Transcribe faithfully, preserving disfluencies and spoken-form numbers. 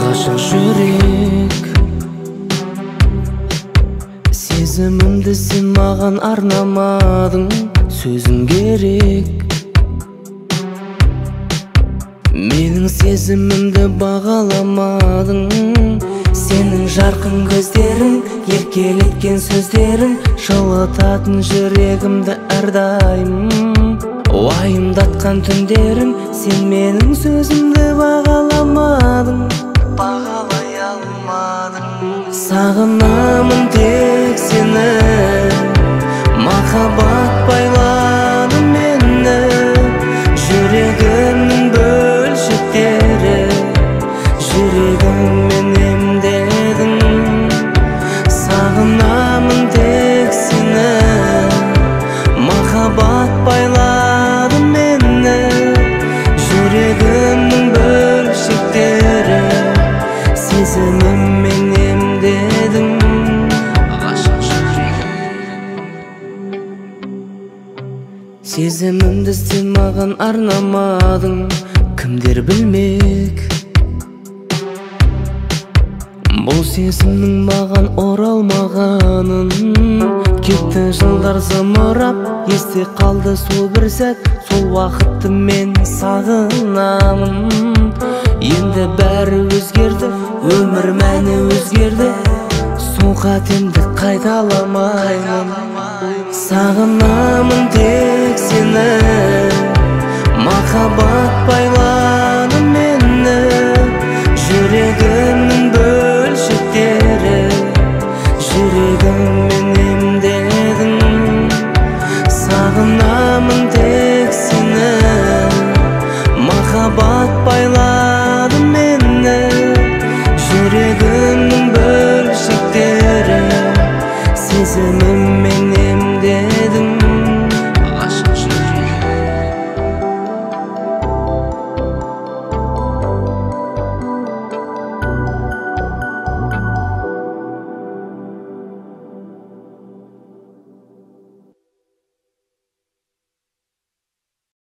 Ғашық жүрек, сезімімді сен маған арнамадың, сөзің керек. Менің сезімімді бағаламадың, сенің жарқын көздерің, еркелеткен сөздерің жылытатын жүрегімді әрдайым. Уайымдатқан түндерім, сен менің сөзімді бағаламадың, бағалай алмадың. Сағынамын тек сені, махаббат байлады мені, жүрегімнің бөлшектері, жүрегіммен емдедің. Сағынамын тек сені, махаббат байлады мені, жүрегімнің бөлшектері, сезіміммен емдедің. Ғашық жүрегім, сезімімді сен маған арнамадың, кімдер білмек бұл сезімнің маған оралмағанын. Кетті жылдар зымырап, есте қалды сол бір сәт, сол уақытты мен сағынамын. Енді бәрі өзгерді, өмір мәні өзгерді, сол қатемді қайталамаймын. Сағынамын тек сені, махаббат байлады мені, жүрегім